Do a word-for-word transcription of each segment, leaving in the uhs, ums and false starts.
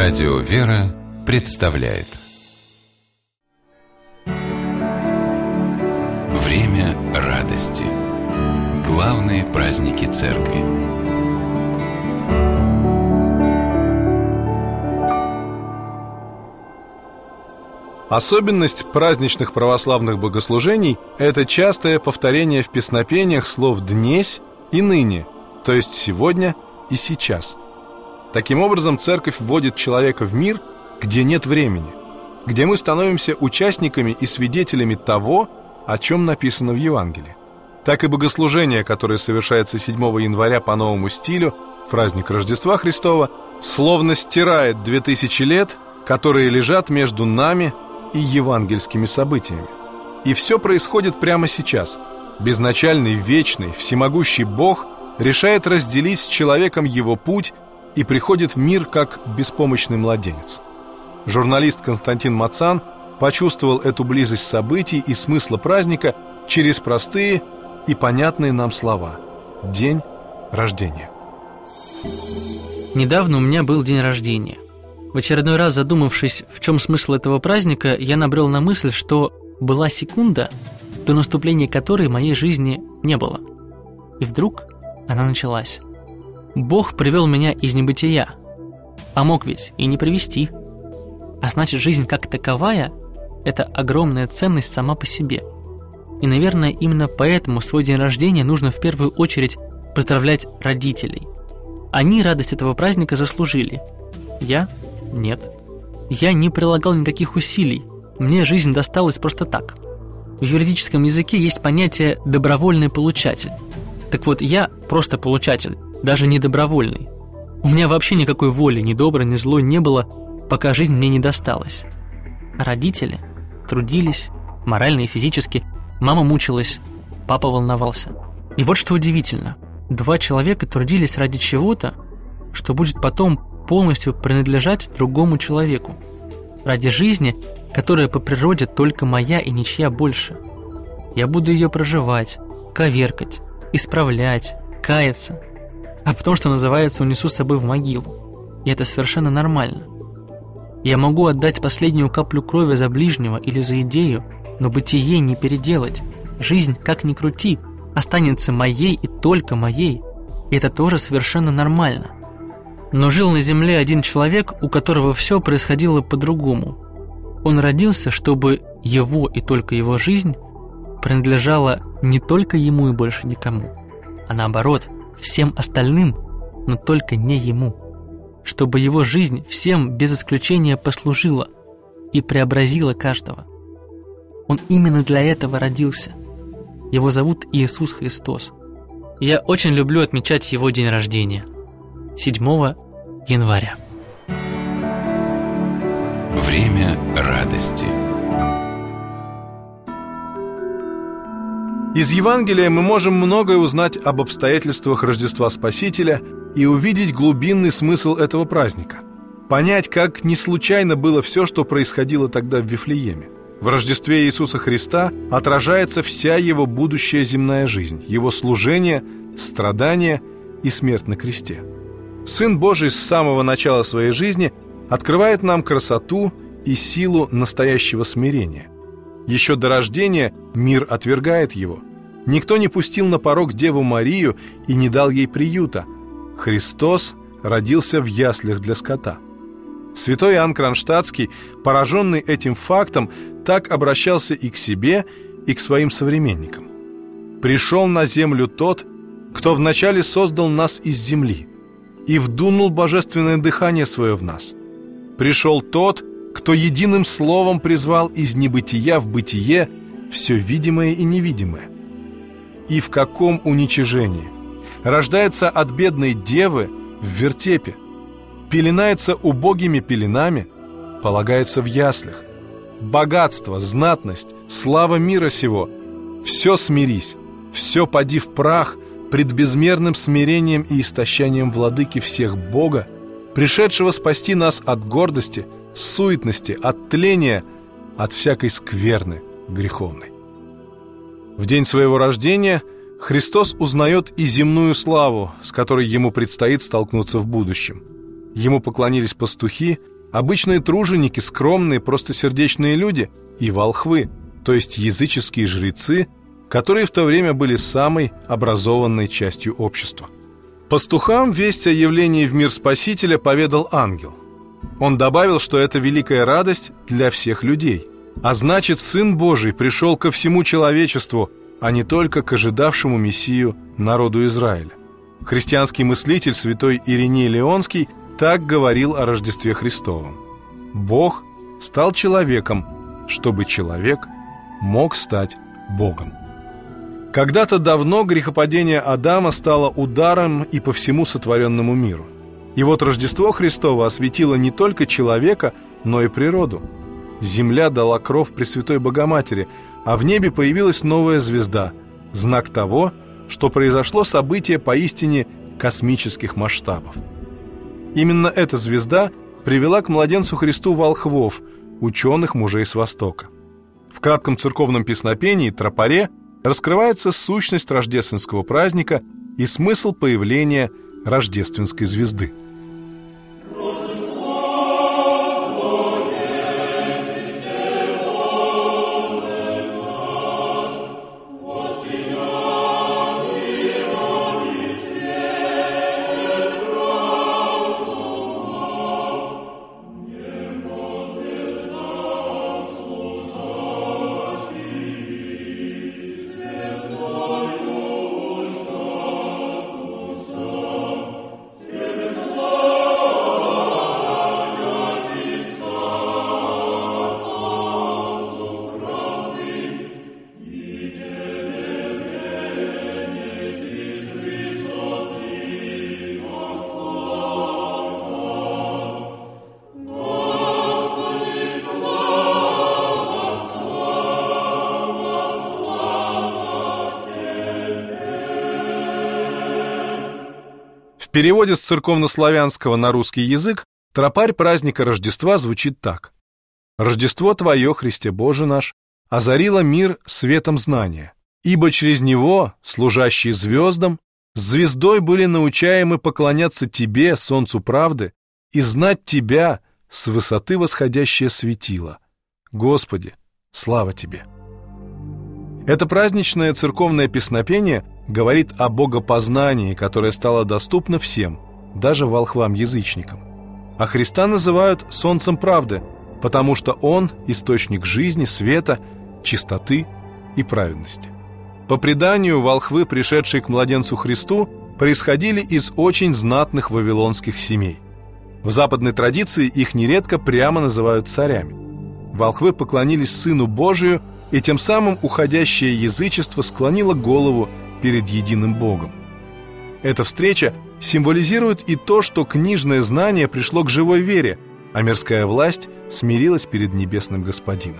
Радио «Вера» представляет Время радости. Главные праздники Церкви. Особенность праздничных православных богослужений – это частое повторение в песнопениях слов «днесь» и «ныне», то есть «сегодня» и «сейчас». Таким образом, Церковь вводит человека в мир, где нет времени, где мы становимся участниками и свидетелями того, о чем написано в Евангелии. Так и богослужение, которое совершается седьмого января по новому стилю, в праздник Рождества Христова, словно стирает две тысячи лет, которые лежат между нами и евангельскими событиями. И все происходит прямо сейчас. Безначальный, вечный, всемогущий Бог решает разделить с человеком его путь и приходит в мир как беспомощный младенец. Журналист Константин Мацан почувствовал эту близость событий и смысла праздника через простые и понятные нам слова. День рождения. Недавно у меня был день рождения. В очередной раз задумавшись, в чем смысл этого праздника, я набрел на мысль, что была секунда, до наступления которой в моей жизни не было. И вдруг она началась. Бог привел меня из небытия, а мог ведь и не привести. А значит, жизнь как таковая – это огромная ценность сама по себе. И, наверное, именно поэтому в свой день рождения нужно в первую очередь поздравлять родителей. Они радость этого праздника заслужили. Я – нет. Я не прилагал никаких усилий. Мне жизнь досталась просто так. В юридическом языке есть понятие «добровольный получатель». Так вот, я просто получатель, даже не добровольный. У меня вообще никакой воли, ни доброй, ни злой не было, пока жизнь мне не досталась. А родители трудились, морально и физически. Мама мучилась, папа волновался. И вот что удивительно. Два человека трудились ради чего-то, что будет потом полностью принадлежать другому человеку. Ради жизни, которая по природе только моя и ничья больше. Я буду ее проживать, коверкать, исправлять, каяться, а потом, что называется, унесу с собой в могилу. И это совершенно нормально. Я могу отдать последнюю каплю крови за ближнего или за идею, но бытие не переделать. Жизнь, как ни крути, останется моей и только моей. И это тоже совершенно нормально. Но жил на земле один человек, у которого все происходило по-другому. Он родился, чтобы его и только его жизнь принадлежала не только ему и больше никому, а наоборот, всем остальным, но только не ему. Чтобы его жизнь всем без исключения послужила и преобразила каждого. Он именно для этого родился. Его зовут Иисус Христос. Я очень люблю отмечать его день рождения. седьмого января. Время радости. Из Евангелия мы можем многое узнать об обстоятельствах Рождества Спасителя и увидеть глубинный смысл этого праздника. Понять, как не случайно было все, что происходило тогда в Вифлееме. В Рождестве Иисуса Христа отражается вся его будущая земная жизнь, его служение, страдания и смерть на кресте. Сын Божий с самого начала своей жизни открывает нам красоту и силу настоящего смирения. Еще до рождения мир отвергает его. Никто не пустил на порог Деву Марию и не дал ей приюта. Христос родился в яслях для скота. Святой Иоанн Кронштадтский, пораженный этим фактом, так обращался и к себе, и к своим современникам. «Пришел на землю тот, кто вначале создал нас из земли и вдунул божественное дыхание свое в нас. Пришел тот, кто единым словом призвал из небытия в бытие все видимое и невидимое. И в каком уничижении! Рождается от бедной девы в вертепе, пеленается убогими пеленами, полагается в яслях. Богатство, знатность, слава мира сего — все смирись, все поди в прах пред безмерным смирением и истощением владыки всех Бога, пришедшего спасти нас от гордости, суетности, от тления, от всякой скверны греховной». В день своего рождения Христос узнает и земную славу, с которой ему предстоит столкнуться в будущем. Ему поклонились пастухи, обычные труженики, скромные, простосердечные люди и волхвы, то есть языческие жрецы, которые в то время были самой образованной частью общества. Пастухам весть о явлении в мир Спасителя поведал ангел. Он добавил, что это великая радость для всех людей, а значит, Сын Божий пришел ко всему человечеству, а не только к ожидавшему Мессию народу Израиля. Христианский мыслитель святой Ириней Леонский так говорил о Рождестве Христовом: «Бог стал человеком, чтобы человек мог стать Богом». Когда-то давно грехопадение Адама стало ударом и по всему сотворенному миру. И вот Рождество Христово осветило не только человека, но и природу. Земля дала кров Пресвятой Богоматери, а в небе появилась новая звезда, знак того, что произошло событие поистине космических масштабов. Именно эта звезда привела к младенцу Христу волхвов, ученых мужей с Востока. В кратком церковном песнопении «Тропаре» раскрывается сущность рождественского праздника и смысл появления рождественской звезды. В переводе с церковнославянского на русский язык тропарь праздника Рождества звучит так: «Рождество Твое, Христе Боже наш, озарило мир светом знания, ибо через него, служащие звездам, с звездой были научаемы поклоняться Тебе, солнцу правды, и знать Тебя с высоты восходящее светило. Господи, слава Тебе!» Это праздничное церковное песнопение говорит о богопознании, которое стало доступно всем, даже волхвам-язычникам. А Христа называют солнцем правды, потому что Он – источник жизни, света, чистоты и праведности. По преданию, волхвы, пришедшие к младенцу Христу, происходили из очень знатных вавилонских семей. В западной традиции их нередко прямо называют царями. Волхвы поклонились Сыну Божию, и тем самым уходящее язычество склонило голову перед единым Богом. Эта встреча символизирует и то, что книжное знание пришло к живой вере, а мирская власть смирилась перед небесным Господином.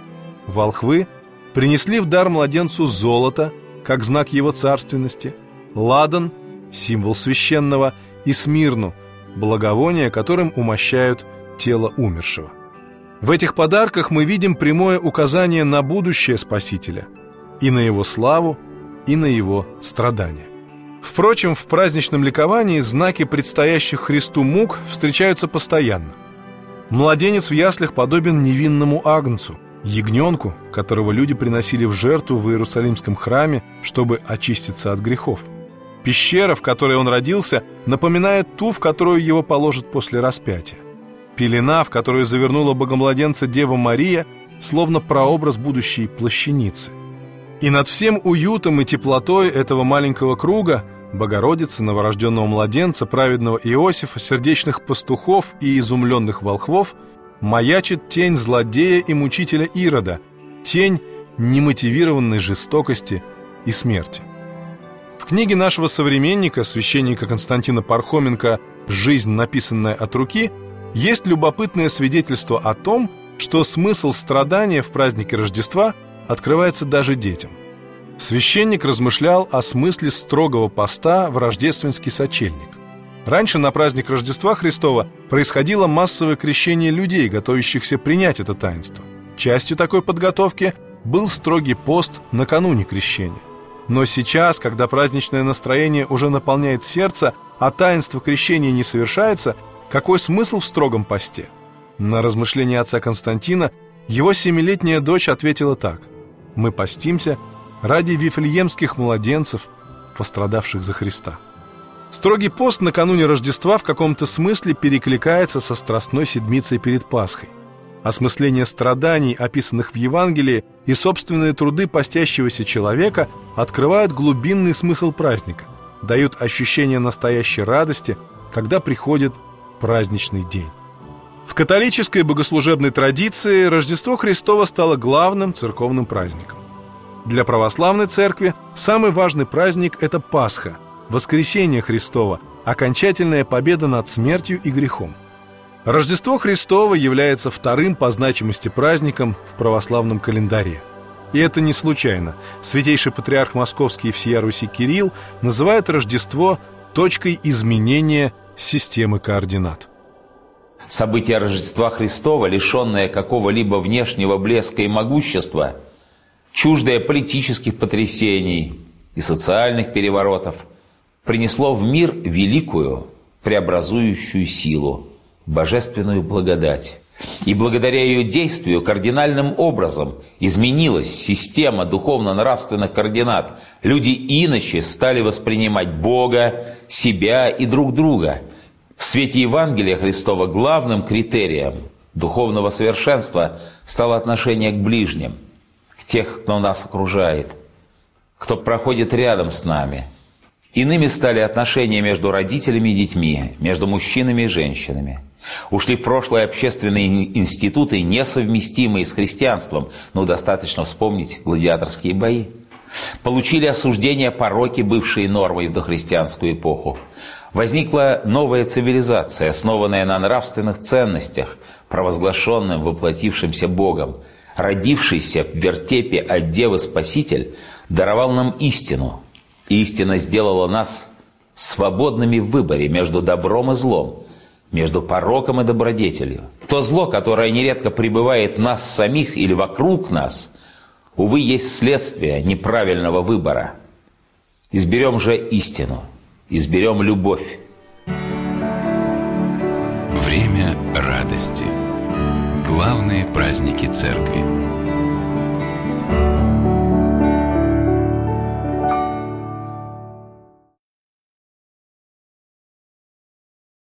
Волхвы принесли в дар младенцу золото, как знак его царственности, ладан, символ священного, и смирну, благовоние, которым умощают тело умершего. В этих подарках мы видим прямое указание на будущее Спасителя, и на его славу, и на его страдания. Впрочем, в праздничном ликовании знаки предстоящих Христу мук встречаются постоянно. Младенец в яслях подобен невинному агнцу, ягненку, которого люди приносили в жертву в Иерусалимском храме, чтобы очиститься от грехов. Пещера, в которой он родился, напоминает ту, в которую его положат после распятия. Пелена, в которую завернула богомладенца Дева Мария, словно прообраз будущей плащаницы. И над всем уютом и теплотой этого маленького круга Богородицы, новорожденного младенца, праведного Иосифа, сердечных пастухов и изумленных волхвов маячит тень злодея и мучителя Ирода, тень немотивированной жестокости и смерти. В книге нашего современника, священника Константина Пархоменко «Жизнь, написанная от руки», есть любопытное свидетельство о том, что смысл страдания в празднике Рождества открывается даже детям. Священник размышлял о смысле строгого поста в рождественский сочельник. Раньше на праздник Рождества Христова происходило массовое крещение людей, готовящихся принять это таинство. Частью такой подготовки был строгий пост накануне крещения. Но сейчас, когда праздничное настроение уже наполняет сердце, а таинство крещения не совершается, какой смысл в строгом посте? На размышление отца Константина его семилетняя дочь ответила так: «Мы постимся ради вифлеемских младенцев, пострадавших за Христа». Строгий пост накануне Рождества в каком-то смысле перекликается со Страстной Седмицей перед Пасхой. Осмысление страданий, описанных в Евангелии, и собственные труды постящегося человека открывают глубинный смысл праздника, дают ощущение настоящей радости, когда приходит праздничный день. В католической богослужебной традиции Рождество Христово стало главным церковным праздником. Для православной церкви самый важный праздник – это Пасха, воскресение Христово, окончательная победа над смертью и грехом. Рождество Христово является вторым по значимости праздником в православном календаре. И это не случайно. Святейший патриарх Московский и всея Руси Кирилл называет Рождество точкой изменения системы координат. Событие Рождества Христова, лишенное какого-либо внешнего блеска и могущества, чуждое политических потрясений и социальных переворотов, принесло в мир великую преобразующую силу, божественную благодать. И благодаря ее действию кардинальным образом изменилась система духовно-нравственных координат. Люди иначе стали воспринимать Бога, себя и друг друга. В свете Евангелия Христова главным критерием духовного совершенства стало отношение к ближним, к тех, кто нас окружает, кто проходит рядом с нами. Иными стали отношения между родителями и детьми, между мужчинами и женщинами. Ушли в прошлое общественные институты, несовместимые с христианством, но достаточно вспомнить гладиаторские бои. Получили осуждение пороки, бывшие нормой в дохристианскую эпоху. Возникла новая цивилизация, основанная на нравственных ценностях, провозглашенным воплотившимся Богом. Родившийся в вертепе от Девы Спаситель даровал нам истину. И истина сделала нас свободными в выборе между добром и злом, между пороком и добродетелью. То зло, которое нередко пребывает в нас самих или вокруг нас, увы, есть следствие неправильного выбора. Изберем же истину, изберем любовь. Время радости. Главные праздники Церкви.